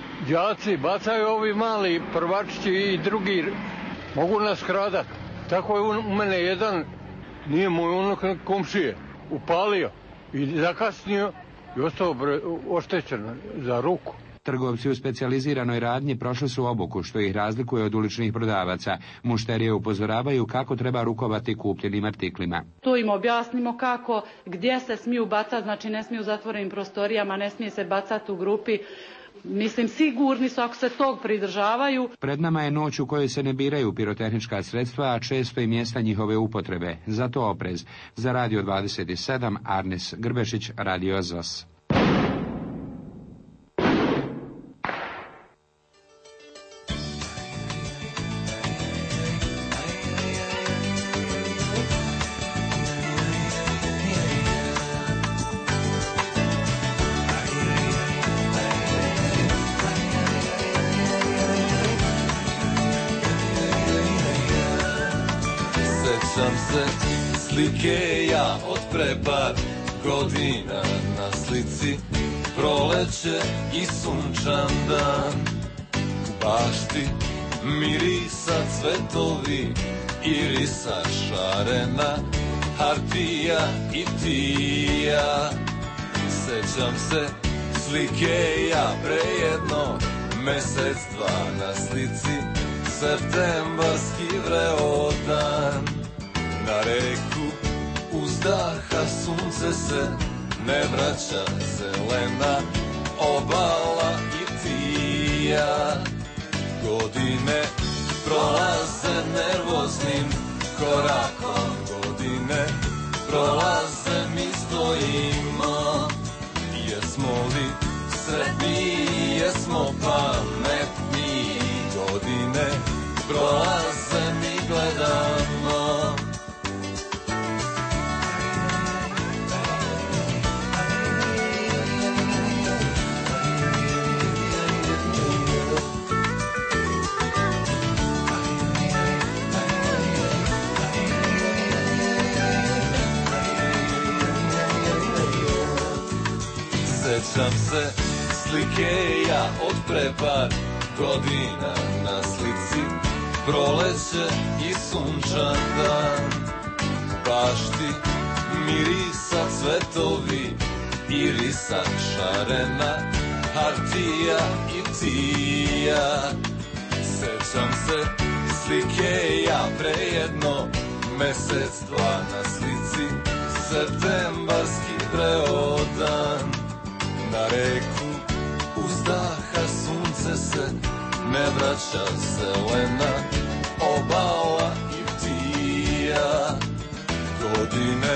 đaci bacaju, ovi mali prvačići i drugi mogu nas kradat. Tako je u mene jedan, nije moj unuk, komšije, upalio i zakasnio i ostao oštećen za ruku. Trgovci u specijaliziranoj radnji prošli su obuku, što ih razlikuje od uličnih prodavaca. Mušterije upozoravaju kako treba rukovati kupljenim artiklima. Tu im objasnimo kako, gdje se smiju bacati, znači ne smiju u zatvorenim prostorijama, ne smije se bacati u grupi. Mislim, sigurni su ako se tog pridržavaju. Pred nama je noć u kojoj se ne biraju pirotehnička sredstva, a često i mjesta njihove upotrebe. Zato oprez. Za Radio dvadeset sedam, Arnes Grbešić, Radio Z O S. Sjećam se slike ja od pre par godina, na slici proleće i sunčan dan. U bašti mirisa cvetovi, irisa šarena, harpija i tija. Sjećam se slike ja pre jedno mesec dva, na slici septembarski vreo dan. Na reku uzdaha sunce se ne vraća, zelena obala i tija. Godine prolaze nervoznim korakom, godine prolaze, mi stojimo. Jesmo li sretni, jesmo pametni, godine prolaze, mi gledamo. Sjećam se slike ja od pre par godina, na slici proleće i sunčan dan. Bašti mirisa cvetovi, irisa šarena, hartija i tija. Sećam se slike ja pre jedno mesec dva, na slici septembarski preodan. Na reku uzdaha sunce se, ne vraća zelena obala i ptija. Godine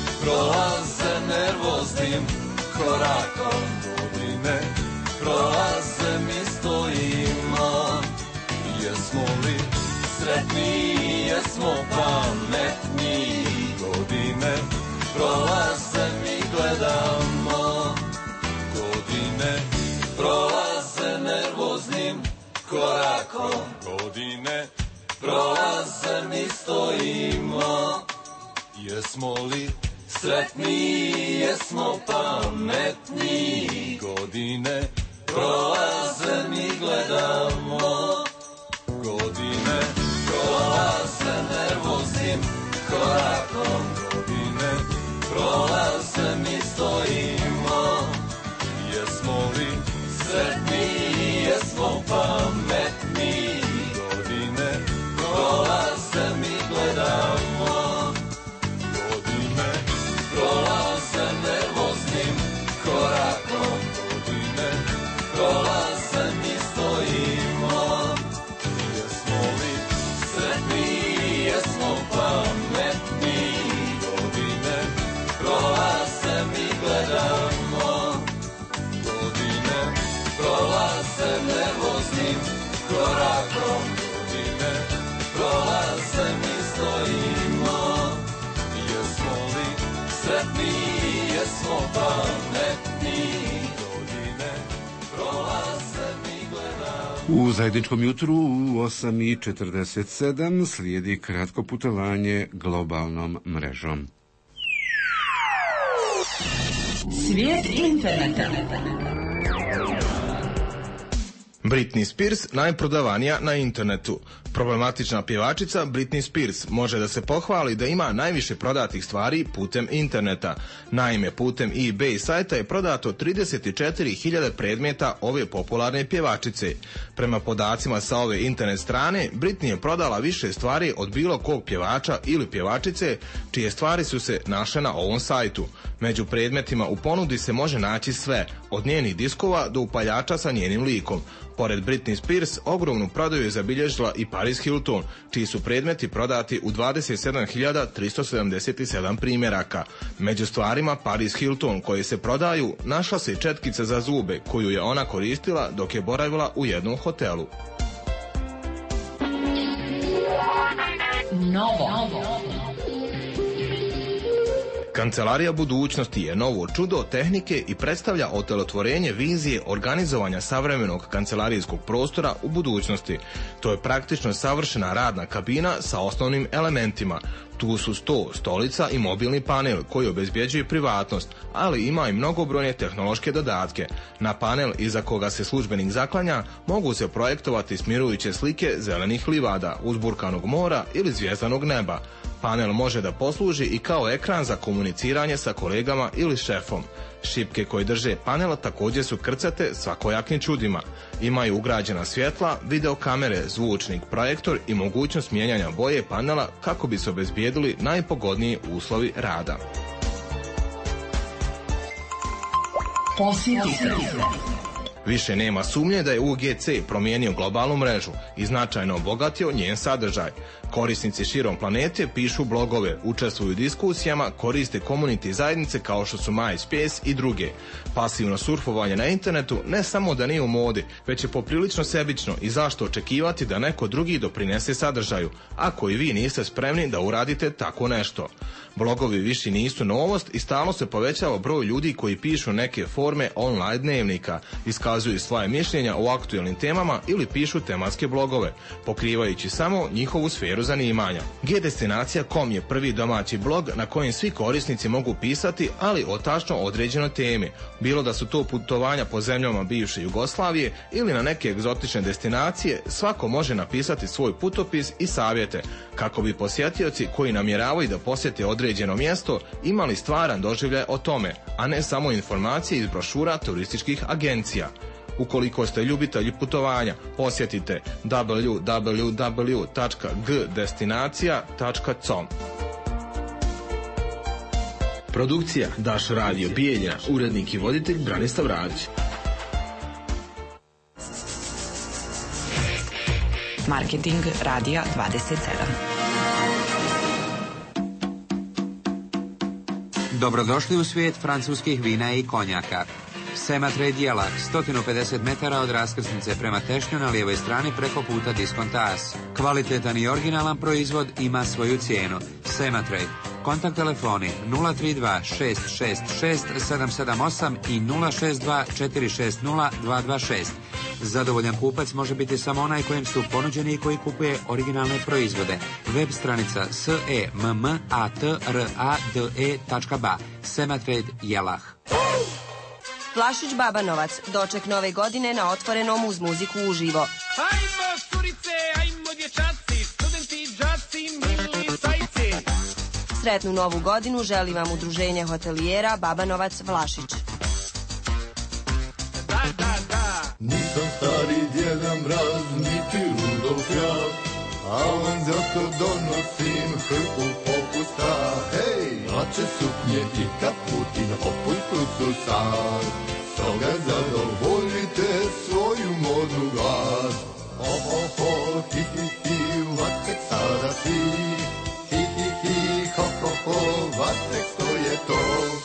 prolaze nervoznim korakom, godine prolaze mi stojimo. Jesmo li sretni, jesmo pametni, godine prolaze mi gledamo. Godine prolaze nervoznim korakom, godine prolaze mi stojimo. Jesmo li sretni, jesmo pametni, godine prolaze mi gledamo. Godine prolaze nervoznim korakom, godine prolaze mi stojimo. Jesmo li sretni, jesmo pametni, godine prolaze mi gledamo. Godine prolaze nervoznim korakom, godine prolaze mi stojimo. Jesmo li sretni, jesmo pametni, godine prolaze mi gledamo. Godine prolaze nervoznim korakom, godine prolaze mi stojimo. Jesmo li sretni, jesmo pametni, godine prolaze mi gledamo. U zajedničkom jutru u osam i četrdeset sedam slijedi kratko putovanje globalnom mrežom. Svijet interneta. Britney Spears najprodavanija na internetu. Problematična pjevačica Britney Spears može da se pohvali da ima najviše prodatih stvari putem interneta. Naime, putem eBay sajta je prodato trideset četiri hiljade predmeta ove popularne pjevačice. Prema podacima sa ove internet strane, Britney je prodala više stvari od bilo kog pjevača ili pjevačice, čije stvari su se našle na ovom sajtu. Među predmetima u ponudi se može naći sve, od njenih diskova do upaljača sa njenim likom. Pored Britney Spears, ogromnu prodaju je zabilježila i Paris Hilton, čiji su predmeti prodati u dvadeset sedam hiljada tristo sedamdeset sedam primjeraka. Među stvarima Paris Hilton koje se prodaju našla se i četkica za zube koju je ona koristila dok je boravila u jednom hotelu. Novo. Kancelarija budućnosti je novo čudo tehnike i predstavlja otelotvorenje vizije organizovanja savremenog kancelarijskog prostora u budućnosti. To je praktično savršena radna kabina sa osnovnim elementima. Tu su sto, stolica i mobilni panel koji obezbjeđuje privatnost, ali ima i mnogobrojne tehnološke dodatke. Na panel iza koga se službenik zaklanja mogu se projektovati smirujuće slike zelenih livada, uzburkanog mora ili zvjezdanog neba. Panel može da posluži i kao ekran za komuniciranje sa kolegama ili šefom. Šipke koje drže panel također su krcate svakojakim čudima. Imaju ugrađena svjetla, videokamere, zvučnik, projektor i mogućnost mijenjanja boje panela kako bi se obezbijedili najpogodniji uslovi rada. Posjetitelj. Više nema sumnje da je U G C promijenio globalnu mrežu i značajno obogatio njen sadržaj. Korisnici širom planete pišu blogove, učestvuju u diskusijama, koriste community zajednice kao što su MySpace i druge. Pasivno surfovanje na internetu ne samo da nije u modi, već je poprilično sebično i zašto očekivati da neko drugi doprinese sadržaju, ako i vi niste spremni da uradite tako nešto. Blogovi više nisu novost i stalno se povećava broj ljudi koji pišu neke forme online dnevnika, iskazuju iskazuju svoje mišljenja o aktuelnim temama ili pišu tematske blogove, pokrivajući samo njihovu sferu zanimanja. G destinacija točka com je prvi domaći blog na kojem svi korisnici mogu pisati, ali o tačno određenoj temi, bilo da su to putovanja po zemljama bivše Jugoslavije ili na neke egzotične destinacije. Svako može napisati svoj putopis i savjete kako bi posjetioci koji namjeravaju da posjete određeno mjesto imali stvaran doživljaj o tome, a ne samo informacije iz brošura turističkih agencija. Ukoliko ste ljubitelji putovanja, posjetite w w w tačka g destinacija tačka com. Produkcija Daš Radio Bijeljina, urednik i voditelj Branislav Radić. Marketing Radija dvadeset sedam. Dobrodošli u svijet francuskih vina i konjaka. Sematre Djelak, sto pedeset metara od raskrsnice prema Tešnju na lijevoj strani preko puta Diskonta As. Kvalitetan i originalan proizvod ima svoju cijenu. Sematre. Kontakt telefoni nula tri dva šest šest šest sedam sedam osam i nula šest dva četiri šest nula dva dva šest. Zadovoljan kupac može biti samo onaj kojem su ponuđeni i koji kupuje originalne proizvode. Web stranica s e m m a t r a d e tačka b a. Sematre Djelak. Vlašić Babanovac, doček nove godine na otvorenom uz muziku uživo. Ajmo curice, ajmo dječaci, studenti, džaci, mili sajci. Sretnu novu godinu želi vam udruženje hotelijera Babanovac Vlašić. Da, da, da. Nisam stari djeda mraz, niti Rudolf ja, a vam zato donosim hrpu popusta. Hej, hlače, suknje i kaputi na popustu su sad. Stoga zadovoljite svoju modnu glad. Ho, ho, ho, hi, hi, hi, vatek sada si. Hi, hi, hi, ho, ho, ho, vatek što je to.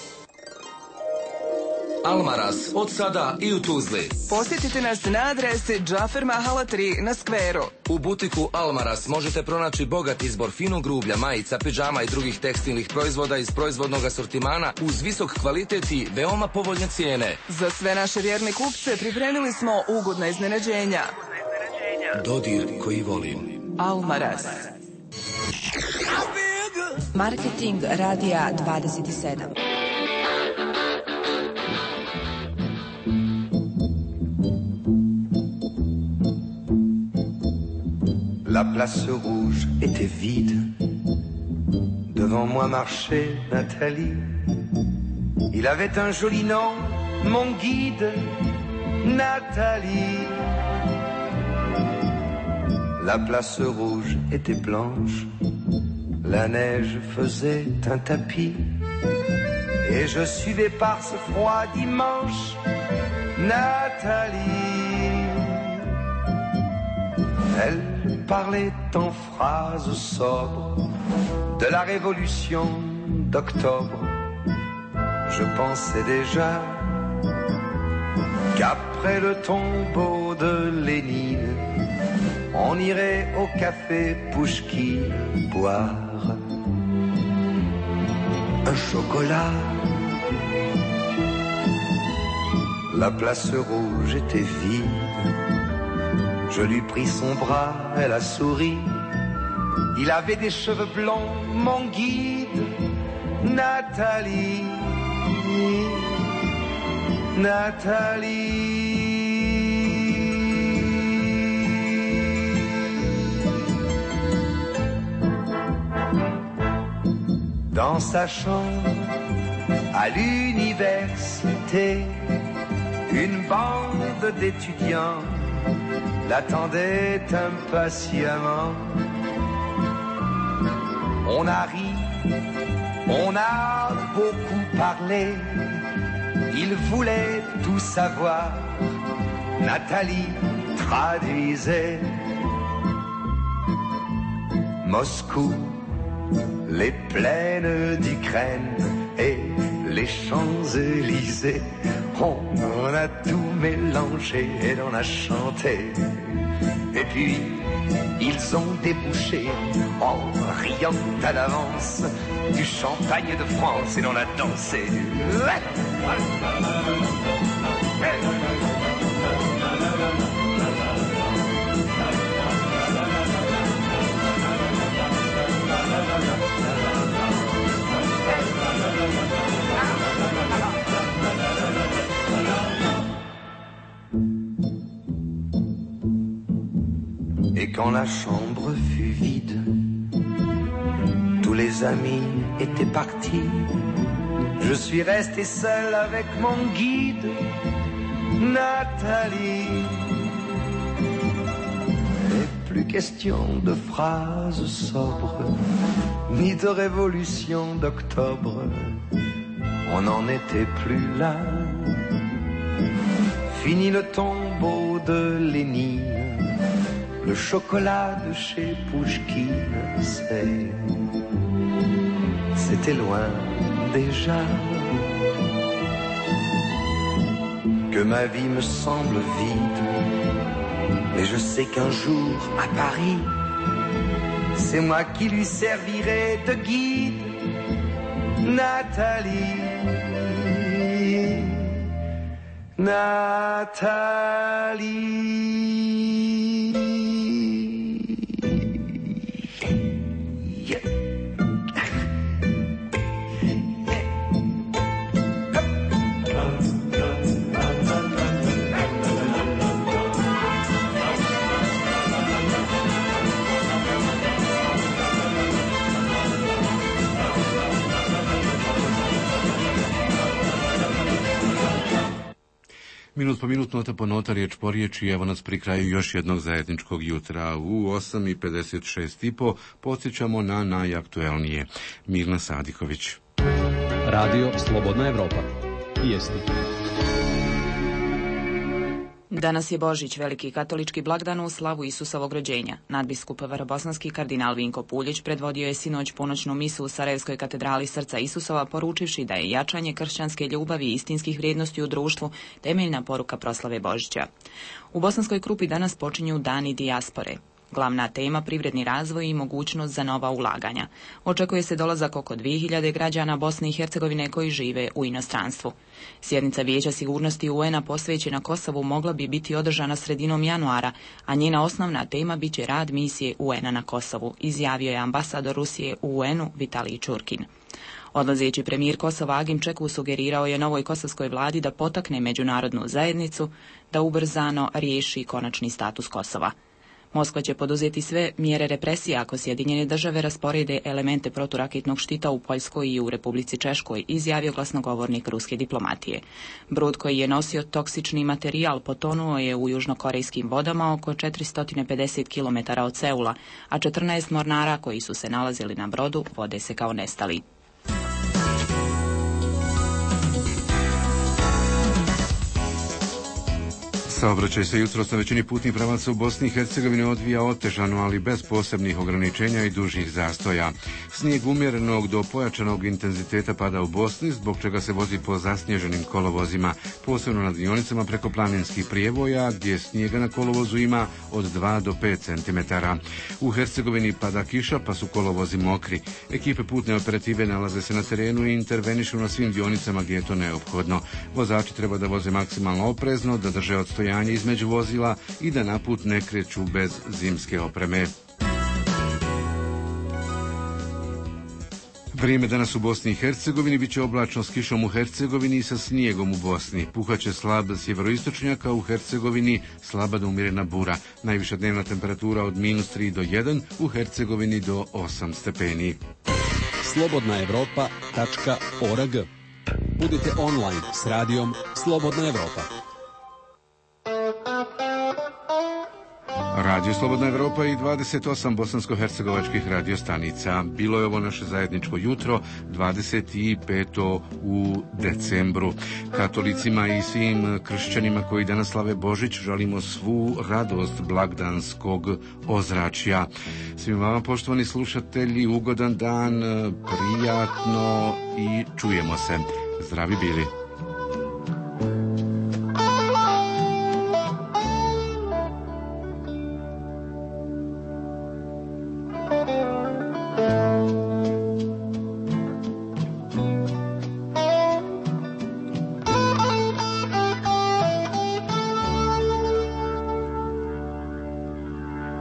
Almaraz, od sada i u Tuzli. Posjetite nas na adresi Džafer Mahala tri na Skveru. U butiku Almaraz možete pronaći bogat izbor finog grublja, majica, pidžama i drugih tekstilnih proizvoda iz proizvodnog asortimana uz visok kvalitet i veoma povoljne cijene. Za sve naše vjerne kupce pripremili smo ugodna iznenađenja. Dodir koji volim. Almaraz. Marketing Radija dvadeset sedam. La place rouge était vide. Devant moi marchait Nathalie. Il avait un joli nom, mon guide, Nathalie. La place rouge était blanche. La neige faisait un tapis. Et je suivais par ce froid dimanche Nathalie. Elle parlait en phrases sobres de la révolution d'octobre. Je pensais déjà qu'après le tombeau de Lénine, on irait au café Pouchkine boire un chocolat. La place rouge était vide. Je lui pris son bras, elle a souri. Il avait des cheveux blonds, mon guide, Nathalie, Nathalie. Dans sa chambre, à l'université, une bande d'étudiants l'attendait impatiemment. On a ri, on a beaucoup parlé. Il voulait tout savoir. Nathalie traduisait. Moscou, les plaines d'Ukraine et les Champs-Élysées. On en a tout mélangé et l'on a chanté. Et puis, ils ont débouché, en riant à l'avance, du champagne de France et l'on a dansé. Et quand la chambre fut vide, tous les amis étaient partis. Je suis resté seul avec mon guide, Nathalie. Et plus question de phrases sobres, ni de révolution d'octobre. On n'en était plus là. Fini le tombeau de Lénine, le chocolat de chez Pouchkine, c'est... C'était loin déjà. Que ma vie me semble vide, mais je sais qu'un jour à Paris, c'est moi qui lui servirai de guide, Nathalie. Nathalie. Minut po minut, nota po nota, riječ po riječ i evo nas pri kraju još jednog zajedničkog jutra. U osam i pedeset šest i po podsjećamo na najaktuelnije. Mirna Sadiković. Radio Slobodna Evropa. Vijesti. Danas je Božić, veliki katolički blagdan u slavu Isusovog rođenja. Nadbiskup Vrbosanski kardinal Vinko Puljić predvodio je sinoć ponoćnu misu u Sarajevskoj katedrali Srca Isusova, poručivši da je jačanje kršćanske ljubavi i istinskih vrijednosti u društvu temeljna poruka proslave Božića. U Bosanskoj Krupi danas počinju dani dijaspore. Glavna tema privredni razvoj i mogućnost za nova ulaganja. Očekuje se dolazak oko dvije hiljade građana Bosne i Hercegovine koji žive u inostranstvu. Sjednica Vijeća sigurnosti U N-a posvećena Kosovu mogla bi biti održana sredinom januara, a njena osnovna tema bit će rad misije U N-a na Kosovu, izjavio je ambasador Rusije u U N-u Vitalij Čurkin. Odlazeći premijer Kosova Agim Čeku sugerirao je novoj kosovskoj vladi da potakne međunarodnu zajednicu da ubrzano riješi konačni status Kosova. Moskva će poduzeti sve mjere represije ako Sjedinjene države rasporede elemente proturaketnog štita u Poljskoj i u Republici Češkoj, izjavio glasnogovornik ruske diplomatije. Brod koji je nosio toksični materijal potonuo je u južnokorejskim vodama oko četiristo pedeset kilometara od Seula, a četrnaest mornara koji su se nalazili na brodu vode se kao nestali. Saobraćaj se jutros na većini putnih pravaca u Bosni i Hercegovini odvija otežano, ali bez posebnih ograničenja i dužih zastoja. Snijeg umjerenog do pojačanog intenziteta pada u Bosni, zbog čega se vozi po zasnježenim kolovozima, posebno na dionicama preko planinskih prijevoja, gdje snijega na kolovozu ima od dva do pet centimetara. U Hercegovini pada kiša, pa su kolovozi mokri. Ekipe putne operative nalaze se na terenu i intervenišu na svim dionicama gdje je to neophodno. Vozači treba da voze maksimalno oprezno, da drže odstojanje između vozila i da na put ne kreću bez zimske opreme. Vrijeme danas u Bosni i Hercegovini bit će oblačno s kišom u Hercegovini i sa snijegom u Bosni. Puhaće slab sjeveroistočnjaka, u Hercegovini slaba do umjerena bura. Najviša dnevna temperatura od minus tri do jedan, u Hercegovini do osam stepeni. slobodna evropa tačka org. Budite online s radijom Slobodna Evropa. Radio Slobodna Evropa i dvadeset osam bosansko-hercegovačkih radiostanica. Bilo je ovo naše zajedničko jutro, dvadeset petog u decembru. Katolicima i svim kršćanima koji danas slave Božić želimo svu radost blagdanskog ozračja. Svim vama, poštovani slušatelji, ugodan dan, prijatno i čujemo se. Zdravi bili.